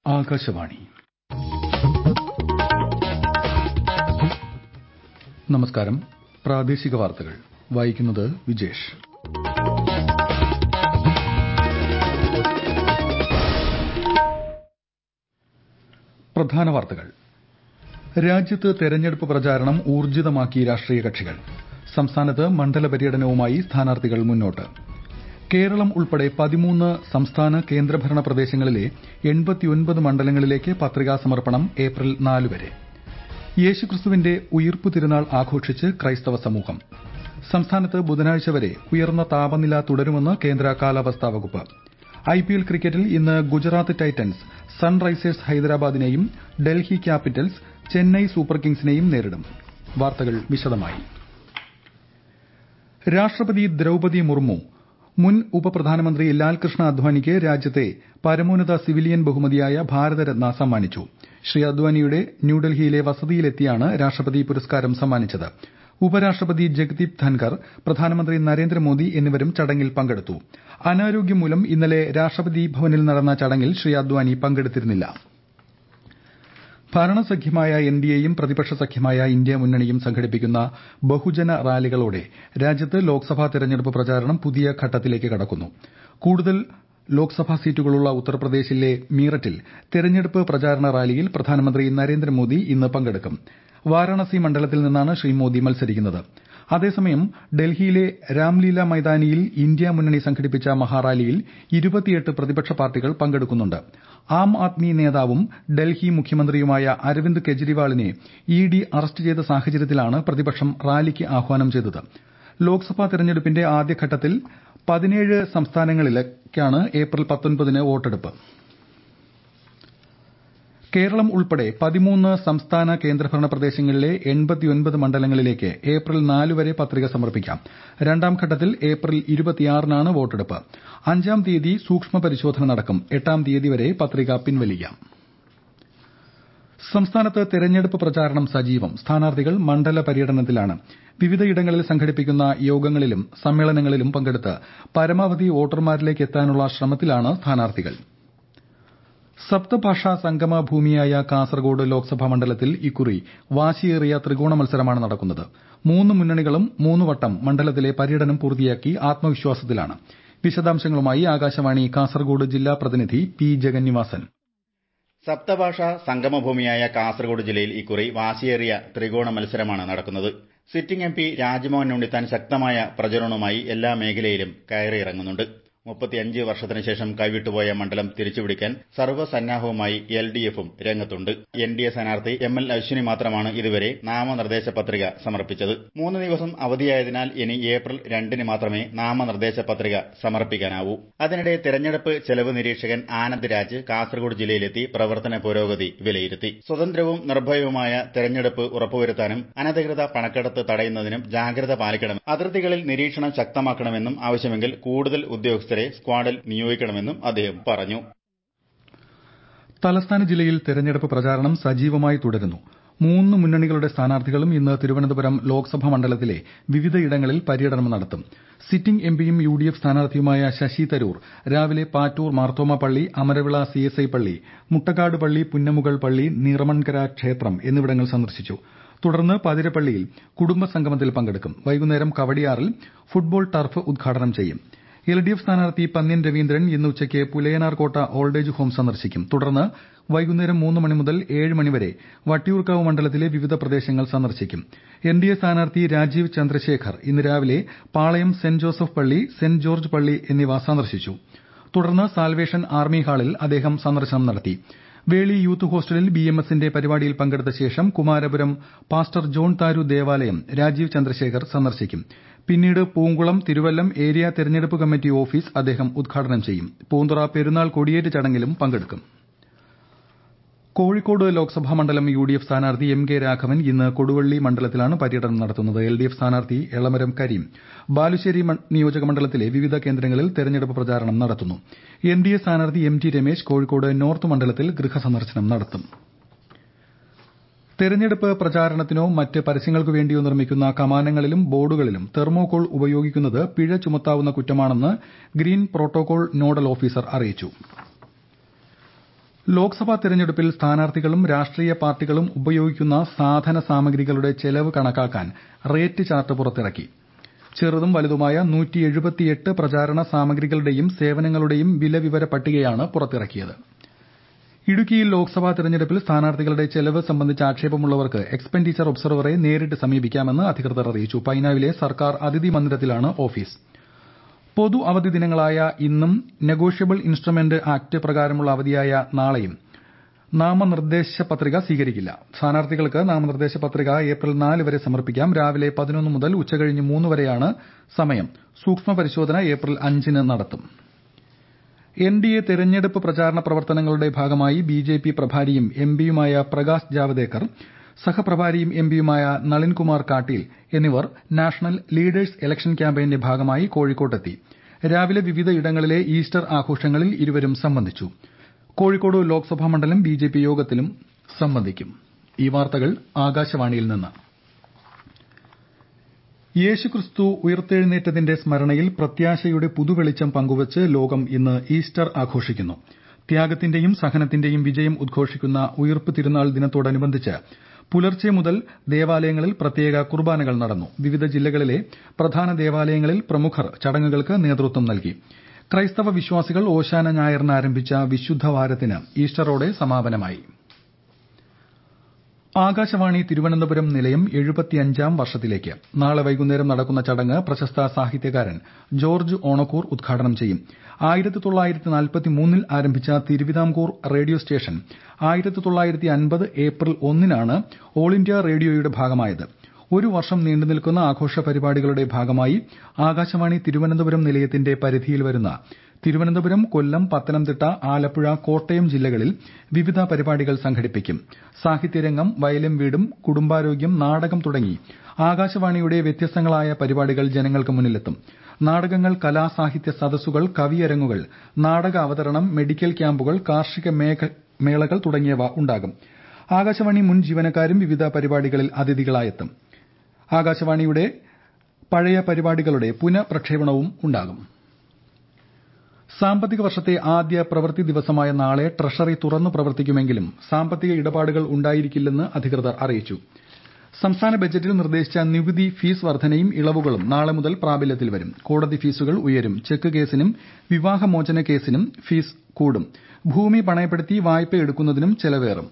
ആകാശവാണി. നമസ്കാരം. പ്രാദേശിക വാർത്തകൾ വായിക്കുന്നത് വിജേഷ്. പ്രധാന വാർത്തകൾ. രാജ്യത്ത് തെരഞ്ഞെടുപ്പ് പ്രചാരണം ഊർജിതമാക്കി രാഷ്ട്രീയ കക്ഷികൾ. സംസ്ഥാനത്ത് മണ്ഡല പര്യടനവുമായി സ്ഥാനാർത്ഥികൾ മുന്നോട്ട്. കേരളം ഉൾപ്പെടെ 13 സംസ്ഥാന കേന്ദ്രഭരണ പ്രദേശങ്ങളിലെ 89 മണ്ഡലങ്ങളിലേക്ക് പത്രികാ സമർപ്പണം ഏപ്രിൽ 4 വരെ. യേശുക്രിസ്തുവിന്റെ ഉയിർപ്പ് തിരുനാൾ ആഘോഷിച്ച് ക്രൈസ്തവ സമൂഹം. സംസ്ഥാനത്ത് ബുധനാഴ്ച വരെ ഉയർന്ന താപനില തുടരുമെന്ന് കേന്ദ്ര കാലാവസ്ഥാ വകുപ്പ്. ഐപിഎൽ ക്രിക്കറ്റിൽ ഇന്ന് ഗുജറാത്ത് ടൈറ്റൻസ് സൺറൈസേഴ്സ് ഹൈദരാബാദിനെയും ഡൽഹി ക്യാപിറ്റൽസ് ചെന്നൈ സൂപ്പർ കിങ്സിനെയും നേരിടും. വാർത്തകൾ വിശദമായി. രാഷ്ട്രപതി ദ്രൌപദി മുർമു മുൻ ഉപപ്രധാനമന്ത്രി ലാൽകൃഷ്ണ അദ്വാനിക്ക് രാജ്യത്തെ പരമോന്നത സിവിലിയൻ ബഹുമതിയായ ഭാരതരത്ന സമ്മാനിച്ചു. ശ്രീ അദ്വാനിയുടെ ന്യൂഡൽഹിയിലെ വസതിയിലെത്തിയാണ് രാഷ്ട്രപതി പുരസ്കാരം സമ്മാനിച്ചത്. ഉപരാഷ്ട്രപതി ജഗ്ദീപ് ധൻകർ, പ്രധാനമന്ത്രി നരേന്ദ്രമോദി എന്നിവരും ചടങ്ങിൽ പങ്കെടുത്തു. അനാരോഗ്യം മൂലം ഇന്നലെ രാഷ്ട്രപതി ഭവനിൽ നടന്ന ചടങ്ങിൽ ശ്രീ അദ്വാനി പങ്കെടുത്തിരുന്നില്ല. ഭരണസഖ്യമായ എൻഡിഎയും പ്രതിപക്ഷ സഖ്യമായ ഇന്ത്യ മുന്നണിയും സംഘടിപ്പിക്കുന്ന ബഹുജന റാലികളോടെ രാജ്യത്ത് ലോക്സഭാ തെരഞ്ഞെടുപ്പ് പ്രചാരണം പുതിയ ഘട്ടത്തിലേക്ക് കടക്കുന്നു. കൂടുതൽ ലോക്സഭാ സീറ്റുകളുള്ള ഉത്തർപ്രദേശിലെ മീററ്റിൽ തെരഞ്ഞെടുപ്പ് പ്രചാരണ റാലിയിൽ പ്രധാനമന്ത്രി നരേന്ദ്രമോദി ഇന്ന് പങ്കെടുക്കും. വാരാണസി മണ്ഡലത്തിൽ നിന്നാണ് ശ്രീ മോദി മത്സരിക്കുന്നത്. അതേസമയം ഡൽഹിയിലെ രാംലീല മൈതാനിയിൽ ഇന്ത്യ മുന്നണി സംഘടിപ്പിച്ച മഹാറാലിയിൽ 28 പ്രതിപക്ഷ പാർട്ടികൾ പങ്കെടുക്കുന്നുണ്ട്. ആം ആദ്മി നേതാവും ഡൽഹി മുഖ്യമന്ത്രിയുമായ അരവിന്ദ് കെജ്രിവാളിനെ ഇഡി അറസ്റ്റ് ചെയ്ത സാഹചര്യത്തിലാണ് പ്രതിപക്ഷം റാലിക്ക് ആഹ്വാനം ചെയ്തത്. ലോക്സഭാ തെരഞ്ഞെടുപ്പിന്റെ ആദ്യഘട്ടത്തിൽ 17 സംസ്ഥാനങ്ങളിലേക്കാണ് ഏപ്രിൽ 19-ന് വോട്ടെടുപ്പ്. കേരളം ഉൾപ്പെടെ 13 സംസ്ഥാന കേന്ദ്രഭരണ പ്രദേശങ്ങളിലെ 89 മണ്ഡലങ്ങളിലേക്ക് ഏപ്രിൽ 4 വരെ പത്രിക സമർപ്പിക്കാം. രണ്ടാം ഘട്ടത്തിൽ ഏപ്രിൽ 26-നാണ് വോട്ടെടുപ്പ്. 5-ാം തീയതി സൂക്ഷ്മ പരിശോധന നടക്കും. 8-ാം തീയതി വരെ പത്രിക പിൻവലിക്കാം. സംസ്ഥാനത്ത് തെരഞ്ഞെടുപ്പ് പ്രചാരണം സജീവം. സ്ഥാനാർത്ഥികൾ മണ്ഡല പര്യടനത്തിലാണ്. വിവിധയിടങ്ങളിൽ സംഘടിപ്പിക്കുന്ന യോഗങ്ങളിലും സമ്മേളനങ്ങളിലും പങ്കെടുത്ത് പരമാവധി വോട്ടർമാരിലേക്ക് എത്താനുള്ള ശ്രമത്തിലാണ് സ്ഥാനാർത്ഥികൾ. സപ്തഭാഷാ സംഗമ ഭൂമിയായ കാസർഗോഡ് ലോക്സഭാ മണ്ഡലത്തിൽ ഇക്കുറി വാശിയേറിയ ത്രികോണ മത്സരമാണ് നടക്കുന്നത്. 3 മുന്നണികളും 3 വട്ടം മണ്ഡലത്തിലെ പര്യടനം പൂർത്തിയാക്കി ആത്മവിശ്വാസത്തിലാണ്. വിശദാംശങ്ങളുമായി ആകാശവാണി കാസർഗോഡ് ജില്ലാ പ്രതിനിധി പി ജഗന്നിവാസൻ. സപ്തഭാഷാ സംഗമഭൂമിയായ കാസർഗോഡ് ജില്ലയിൽ ഇക്കുറി വാശിയേറിയ ത്രികോണ മത്സരമാണ് നടക്കുന്നത്. Sitting M P Rajmohan Unnithan ശക്തമായ പ്രചരണവുമായി എല്ലാ മേഖലയിലും കയറിയിറങ്ങുന്നുണ്ട്. 35 വർഷത്തിന് ശേഷം കൈവിട്ടുപോയ മണ്ഡലം തിരിച്ചുപിടിക്കാൻ സർവ്വസന്നാഹവുമായി എൽഡിഎഫും രംഗത്തുണ്ട്. എൻഡിഎ സ്ഥാനാർത്ഥി എംഎൽ അശ്വിനി മാത്രമാണ് ഇതുവരെ നാമനിർദ്ദേശ പത്രിക സമർപ്പിച്ചത്. 3 ദിവസം അവധിയായതിനാൽ ഇനി ഏപ്രിൽ 2-ന് മാത്രമേ നാമനിർദ്ദേശ പത്രിക സമർപ്പിക്കാനാവൂ. അതിനിടെ തെരഞ്ഞെടുപ്പ് ചെലവ് നിരീക്ഷകൻ ആനന്ദ് രാജ് കാസർഗോഡ് ജില്ലയിലെത്തി പ്രവർത്തന പുരോഗതി വിലയിരുത്തി. സ്വതന്ത്രവും നിർഭയവുമായ തെരഞ്ഞെടുപ്പ് ഉറപ്പുവരുത്താനും അനധികൃത പണക്കെടുത്ത് തടയുന്നതിനും ജാഗ്രത പാലിക്കണം. അതിർത്തികളിൽ നിരീക്ഷണം ശക്തമാക്കണമെന്നും ആവശ്യമെങ്കിൽ കൂടുതൽ ഉദ്യോഗസ്ഥരെ സ്ക്വാഡിൽ നിയോഗിക്കണമെന്നും അദ്ദേഹം പറഞ്ഞു. തലസ്ഥാന ജില്ലയിൽ തെരഞ്ഞെടുപ്പ് പ്രചാരണം സജീവമായി തുടരുന്നു. 3 മുന്നണികളുടെ സ്ഥാനാർത്ഥികളും ഇന്ന് തിരുവനന്തപുരം ലോക്സഭാ മണ്ഡലത്തിലെ വിവിധയിടങ്ങളിൽ പര്യടനം നടത്തും. സിറ്റിംഗ് എംപിയും യുഡിഎഫ് സ്ഥാനാർത്ഥിയുമായ ശശി തരൂർ രാവിലെ പാറ്റൂർ മാർത്തോമ പള്ളി, അമരവിള സിഎസ്ഐ പള്ളി, മുട്ടക്കാട് പള്ളി, പുന്നമുകൾ പള്ളി, നീറമൺകര ക്ഷേത്രം എന്നിവിടങ്ങൾ സന്ദർശിച്ചു. തുടർന്ന് പതിരപ്പള്ളിയിൽ കുടുംബസംഗമത്തിൽ പങ്കെടുക്കും. വൈകുന്നേരം കവടിയാറിൽ ഫുട്ബോൾ ടർഫ് ഉദ്ഘാടനം ചെയ്യും. എൽഡിഎഫ് സ്ഥാനാർത്ഥി പന്ന്യൻ രവീന്ദ്രൻ ഇന്ന് ഉച്ചയ്ക്ക് പുലയനാർകോട്ട ഓൾഡേജ് ഹോം സന്ദർശിക്കും. തുടർന്ന് വൈകുന്നേരം 3 മണി മുതൽ 7 മണി വരെ വട്ടിയൂർക്കാവ് മണ്ഡലത്തിലെ വിവിധ പ്രദേശങ്ങൾ സന്ദർശിക്കും. എൻഡിഎ സ്ഥാനാർത്ഥി രാജീവ് ചന്ദ്രശേഖർ ഇന്ന് രാവിലെ പാളയം സെന്റ് ജോസഫ് പള്ളി, സെന്റ് ജോർജ് പള്ളി എന്നിവ സന്ദർശിച്ചു. തുടർന്ന് സാൽവേഷൻ ആർമി ഹാളിൽ അദ്ദേഹം സന്ദർശനം നടത്തി. വേളി യൂത്ത് ഹോസ്റ്റലിൽ ബിഎംഎസിന്റെ പരിപാടിയിൽ പങ്കെടുത്ത ശേഷം കുമാരപുരം പാസ്റ്റർ ജോൺ താരു ദേവാലയം രാജീവ് ചന്ദ്രശേഖർ സന്ദർശിക്കും. പിന്നീട് പൂങ്കുളം തിരുവല്ലം ഏരിയ തെരഞ്ഞെടുപ്പ് കമ്മിറ്റി ഓഫീസ് അദ്ദേഹം ഉദ്ഘാടനം ചെയ്യും. പൂന്തുറ പെരുന്നാൾ കൊടിയേറ്റ് ചടങ്ങിലും പങ്കെടുക്കും. കോഴിക്കോട് ലോക്സഭാ മണ്ഡലം യുഡിഎഫ് സ്ഥാനാർത്ഥി എം കെ രാഘവൻ ഇന്ന് കൊടുവള്ളി മണ്ഡലത്തിലാണ് പര്യടനം നടത്തുന്നത്. എൽഡിഎഫ് സ്ഥാനാർത്ഥി എളമരം കരീം ബാലുശ്ശേരി നിയോജകമണ്ഡലത്തിലെ വിവിധ കേന്ദ്രങ്ങളിൽ തെരഞ്ഞെടുപ്പ് പ്രചാരണം നടത്തുന്നു. എൻഡിഎ സ്ഥാനാർത്ഥി M T Ramesh Kozhikode north മണ്ഡലത്തിൽ ഗൃഹസന്ദർശനം നടത്തും. തെരഞ്ഞെടുപ്പ് പ്രചാരണത്തിനോ മറ്റ് പരസ്യങ്ങൾക്കു വേണ്ടിയോ നിർമ്മിക്കുന്ന കമാനങ്ങളിലും ബോർഡുകളിലും തെർമോകോൾ ഉപയോഗിക്കുന്നത് പിഴ ചുമത്താവുന്ന കുറ്റമാണെന്ന് ഗ്രീൻ പ്രോട്ടോകോൾ നോഡൽ ഓഫീസർ അറിയിച്ചു. ലോക്സഭാ തെരഞ്ഞെടുപ്പിൽ സ്ഥാനാർത്ഥികളും രാഷ്ട്രീയ പാർട്ടികളും ഉപയോഗിക്കുന്ന സാധന സാമഗ്രികളുടെ ചെലവ് കണക്കാക്കാൻ റേറ്റ് ചാർട്ട് പുറത്തിറക്കി. ചെറുതും വലുതുമായ 178 പ്രചാരണ സാമഗ്രികളുടെയും സേവനങ്ങളുടെയും വിലവിവര പട്ടികയാണ് പുറത്തിറക്കിയത്. ഇടുക്കിയിൽ ലോക്സഭാ തെരഞ്ഞെടുപ്പിൽ സ്ഥാനാർത്ഥികളുടെ ചെലവ് സംബന്ധിച്ച് ആക്ഷേപമുള്ളവർക്ക് എക്സ്പെൻഡിച്ചർ ഒബ്സർവറെ നേരിട്ട് സമീപിക്കാമെന്ന് അധികൃതർ അറിയിച്ചു. പൈനാവിലെ സർക്കാർ അതിഥി മന്ദിരത്തിലാണ് ഓഫീസ്. പൊതു അവധി ദിനങ്ങളായ ഇന്നും നെഗോഷ്യബിൾ ഇൻസ്ട്രുമെന്റ് ആക്ട് പ്രകാരമുള്ള അവധിയായ നാളെയും നാമനിർദ്ദേശ പത്രിക സ്വീകരിക്കില്ല. സ്ഥാനാർത്ഥികൾക്ക് നാമനിർദ്ദേശ പത്രിക ഏപ്രിൽ 4 വരെ സമർപ്പിക്കാം. രാവിലെ 11 മുതൽ ഉച്ചകഴിഞ്ഞ് 3 വരെയാണ് സമയം. സൂക്ഷ്മ പരിശോധന ഏപ്രിൽ 5-ന് നടത്തും. എൻഡിഎ തെരഞ്ഞെടുപ്പ് പ്രചാരണ പ്രവർത്തനങ്ങളുടെ ഭാഗമായി ബിജെപി പ്രഭാരിയും എംപിയുമായ പ്രകാശ് ജാവ്ദേക്കർ, സഹപ്രഭാരിയും എംപിയുമായ നളിൻകുമാർ കാട്ടീൽ എന്നിവർ നാഷണൽ ലീഡേഴ്സ് ഇലക്ഷൻ ക്യാമ്പയിന്റെ ഭാഗമായി കോഴിക്കോട്ടെത്തി. രാവിലെ വിവിധ ഇടങ്ങളിലെ ഈസ്റ്റർ ആഘോഷങ്ങളിൽ ഇരുവരും സംബന്ധിച്ചു. കോഴിക്കോട് ലോക്സഭാ മണ്ഡലം ബിജെപി യോഗത്തിലും സംബന്ധിക്കും. ഈ വാർത്തകൾ ആകാശവാണിയിൽ നിന്ന്. യേശുക്രിസ്തു ഉയിർത്തെഴുന്നേറ്റതിന്റെ സ്മരണയിൽ പ്രത്യാശയുടെ പുതുവെളിച്ചം പങ്കുവച്ച് ലോകം ഇന്ന് ഈസ്റ്റർ ആഘോഷിക്കുന്നു. ത്യാഗത്തിന്റെയും സഹനത്തിന്റെയും വിജയം ഉദ്ഘോഷിക്കുന്ന ഉയിർപ്പ് തിരുനാൾ ദിനത്തോടനുബന്ധിച്ച് പുലർച്ചെ മുതൽ ദേവാലയങ്ങളിൽ പ്രത്യേക കുർബാനകൾ നടന്നു. വിവിധ ജില്ലകളിലെ പ്രധാന ദേവാലയങ്ങളിൽ പ്രമുഖർ ചടങ്ങുകൾക്ക് നേതൃത്വം നൽകി. ക്രൈസ്തവ വിശ്വാസികൾ ഓശാന ഞായറിന് ആരംഭിച്ച വിശുദ്ധവാരത്തിന് ഈസ്റ്ററോടെ സമാപനമായി. ആകാശവാണി തിരുവനന്തപുരം നിലയം 75ാം വർഷത്തിലേക്ക്. നാളെ വൈകുന്നേരം നടക്കുന്ന ചടങ്ങ് പ്രശസ്ത സാഹിത്യകാരൻ ജോർജ് ഓണക്കൂർ ഉദ്ഘാടനം ചെയ്യും. 1943-ൽ ആരംഭിച്ച തിരുവിതാംകൂർ റേഡിയോ സ്റ്റേഷൻ 1950 ഏപ്രിൽ 1-നാണ് ഓൾ ഇന്ത്യ റേഡിയോയുടെ ഭാഗമായത്. ഒരു വർഷം നീണ്ടുനിൽക്കുന്ന ആഘോഷ പരിപാടികളുടെ ഭാഗമായി ആകാശവാണി തിരുവനന്തപുരം നിലയത്തിന്റെ പരിധിയിൽ വരുന്ന തിരുവനന്തപുരം, കൊല്ലം, പത്തനംതിട്ട, ആലപ്പുഴ, കോട്ടയം ജില്ലകളിൽ വിവിധ പരിപാടികൾ സംഘടിപ്പിക്കും. സാഹിത്യരംഗം, വയലും വീടും, കുടുംബാരോഗ്യം, നാടകം തുടങ്ങി ആകാശവാണിയുടെ വ്യത്യസ്തങ്ങളായ പരിപാടികൾ ജനങ്ങൾക്ക് മുന്നിലെത്തും. നാടകങ്ങൾ, കലാസാഹിത്യ സദസ്സുകൾ, കവിയരങ്ങുകൾ, നാടക അവതരണം, മെഡിക്കൽ ക്യാമ്പുകൾ, കാർഷിക മേളകൾ തുടങ്ങിയവ ഉണ്ടാകും. ആകാശവാണി മുൻ ജീവനക്കാരും വിവിധ പരിപാടികളിൽ അതിഥികളായെത്തും. ആകാശവാണിയുടെ പഴയ പരിപാടികളുടെ പുനഃപ്രക്ഷേപണവും ഉണ്ടാകും. സാമ്പത്തിക വർഷത്തെ ആദ്യ പ്രവൃത്തി ദിവസമായ നാളെ ട്രഷറി തുറന്നു പ്രവർത്തിക്കുമെങ്കിലും സാമ്പത്തിക ഇടപാടുകൾ ഉണ്ടായിരിക്കില്ലെന്ന് അധികൃതർ അറിയിച്ചു. സംസ്ഥാന ബജറ്റിൽ നിർദ്ദേശിച്ച നികുതി ഫീസ് വർധനയും ഇളവുകളും നാളെ മുതൽ പ്രാബല്യത്തിൽ വരും. കോടതി ഫീസുകൾ ഉയരും. ചെക്ക് കേസിനും വിവാഹമോചന കേസിനും ഫീസ് കൂടും. ഭൂമി പണയപ്പെടുത്തി വായ്പ എടുക്കുന്നതിനും ചെലവേറും.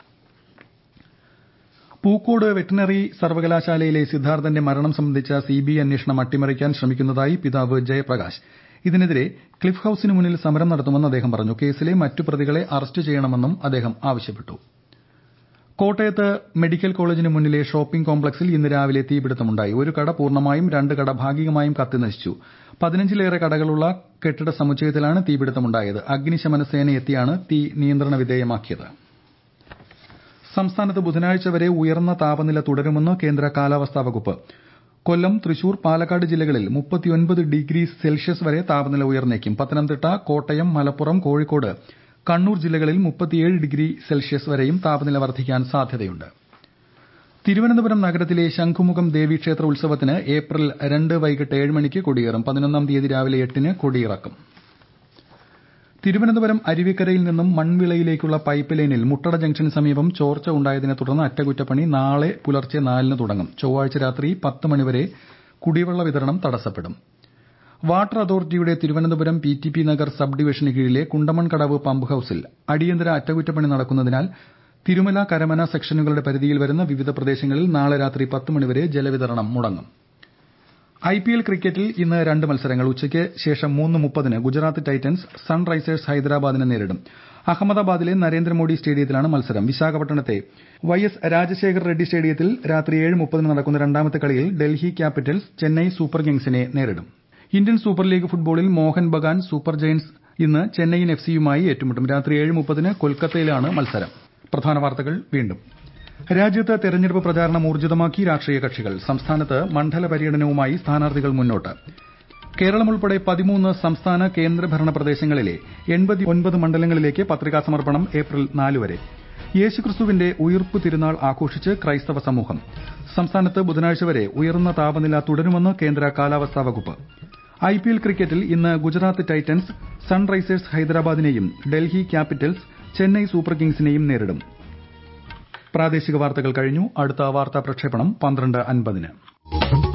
പൂക്കോട് വെറ്ററിനറി സർവകലാശാലയിലെ സിദ്ധാർത്ഥന്റെ മരണം സംബന്ധിച്ച സിബിഐ അന്വേഷണം അട്ടിമറിക്കാൻ ശ്രമിക്കുന്നതായി പിതാവ് ജയപ്രകാശ്. ഇതിനെതിരെ ക്ലിഫ് ഹൌസിന് മുന്നിൽ സമരം നടത്തുമെന്ന് അദ്ദേഹം പറഞ്ഞു. കേസിലെ മറ്റു പ്രതികളെ അറസ്റ്റ് ചെയ്യണമെന്നും അദ്ദേഹം ആവശ്യപ്പെട്ടു. കോട്ടയത്ത് മെഡിക്കൽ കോളേജിന് മുന്നിലെ ഷോപ്പിംഗ് കോംപ്ലക്സിൽ ഇന്ന് രാവിലെ തീപിടുത്തമുണ്ടായി. ഒരു കട പൂർണ്ണമായും 2 കട ഭാഗികമായും കത്തിനശിച്ചു. 15-ലേറെ കടകളുള്ള കെട്ടിട സമുച്ചയത്തിലാണ് തീപിടുത്തമുണ്ടായത്. അഗ്നിശമന സേന എത്തിയാണ് തീ നിയന്ത്രണ വിധേയമാക്കിയത്. സംസ്ഥാനത്ത് ബുധനാഴ്ച വരെ ഉയർന്ന താപനില തുടരുമെന്ന് കേന്ദ്ര കാലാവസ്ഥാ വകുപ്പ്. കൊല്ലം, തൃശൂർ, പാലക്കാട് ജില്ലകളിൽ 39 ഡിഗ്രി സെൽഷ്യസ് വരെ താപനില ഉയർന്നേക്കും. പത്തനംതിട്ട, കോട്ടയം, മലപ്പുറം, കോഴിക്കോട്, കണ്ണൂർ ജില്ലകളിൽ 37 ഡിഗ്രി സെൽഷ്യസ് വരെയും താപനില വർദ്ധിക്കാൻ സാധ്യതയുണ്ട്. തിരുവനന്തപുരം നഗരത്തിലെ ശംഖുമുഖം ദേവീക്ഷേത്ര ഉത്സവത്തിന് ഏപ്രിൽ 2 വൈകിട്ട് 7 മണിക്ക് കൊടിയേറും. 11-ാം തീയതി രാവിലെ 8-ന് കൊടിയിറക്കും. തിരുവനന്തപുരം അരുവിക്കരയിൽ നിന്നും മൺവിളയിലേക്കുള്ള പൈപ്പ് ലൈനിൽ മുട്ടട ജംഗ്ഷന് സമീപം ചോർച്ച ഉണ്ടായതിനെ തുടർന്ന് അറ്റകുറ്റപ്പണി നാളെ പുലർച്ചെ 4-ന് തുടങ്ങും. ചൊവ്വാഴ്ച രാത്രി 10 മണിവരെ കുടിവെള്ള വിതരണം തടസ്സപ്പെടും. വാട്ടർ അതോറിറ്റിയുടെ തിരുവനന്തപുരം PTP നഗർ സബ് ഡിവിഷന് കീഴിലെ കുണ്ടമൺകടവ് പമ്പ് ഹൌസിൽ അടിയന്തര അറ്റകുറ്റപ്പണി നടക്കുന്നതിനാൽ തിരുമല, കരമന സെക്ഷനുകളുടെ പരിധിയിൽ വരുന്ന വിവിധ പ്രദേശങ്ങളിൽ നാളെ രാത്രി 10 മണിവരെ ജലവിതരണം മുടങ്ങും. IPL ക്രിക്കറ്റിൽ ഇന്ന് 2 മത്സരങ്ങൾ. ഉച്ചയ്ക്ക് ശേഷം 3:30-ന് ഗുജറാത്ത് ടൈറ്റൻസ് സൺറൈസേഴ്സ് ഹൈദരാബാദിനെ നേരിടും. അഹമ്മദാബാദിലെ നരേന്ദ്രമോദി സ്റ്റേഡിയത്തിലാണ് മത്സരം. വിശാഖപട്ടണത്തെ YS രാജശേഖർ റെഡ്ഡി സ്റ്റേഡിയത്തിൽ രാത്രി 7:30-ന് നടക്കുന്ന രണ്ടാമത്തെ കളിയിൽ ഡൽഹി ക്യാപിറ്റൽസ് ചെന്നൈ സൂപ്പർ കിങ്സിനെ നേരിടും. ഇന്ത്യൻ സൂപ്പർ ലീഗ് ഫുട്ബോളിൽ മോഹൻ ബഗാൻ സൂപ്പർ ജയന്റ്സ് ഇന്ന് ചെന്നൈയിൻ FCയുമായി ഏറ്റുമുട്ടും. രാത്രി 7:30-ന് കൊൽക്കത്തയിലാണ് മത്സരം. പ്രധാന വാർത്തകൾ വീണ്ടും. രാജ്യത്ത് തെരഞ്ഞെടുപ്പ് പ്രചാരണം ഊർജിതമാക്കി രാഷ്ട്രീയ കക്ഷികൾ. സംസ്ഥാനത്ത് മണ്ഡല പര്യടനവുമായി സ്ഥാനാർത്ഥികൾ മുന്നോട്ട്. കേരളം ഉൾപ്പെടെ 13 സംസ്ഥാന കേന്ദ്രഭരണ പ്രദേശങ്ങളിലെ 89 മണ്ഡലങ്ങളിലേക്ക് പത്രികാ സമർപ്പണം ഏപ്രിൽ 4 വരെ. യേശുക്രിസ്തുവിന്റെ ഉയിർപ്പ് തിരുനാൾ ആഘോഷിച്ച് ക്രൈസ്തവ സമൂഹം. സംസ്ഥാനത്ത് ബുധനാഴ്ച വരെ ഉയർന്ന താപനില തുടരുമെന്ന് കേന്ദ്ര കാലാവസ്ഥാ വകുപ്പ്. IPL ക്രിക്കറ്റിൽ ഇന്ന് ഗുജറാത്ത് ടൈറ്റൻസ് സൺറൈസേഴ്സ് ഹൈദരാബാദിനെയും ഡൽഹി ക്യാപിറ്റൽസ് ചെന്നൈ സൂപ്പർ കിങ്സിനെയും നേരിടും. പ്രാദേശിക വാർത്തകൾ കഴിഞ്ഞു. അടുത്ത വാർത്താ പ്രക്ഷേപണം 12:50-ന്.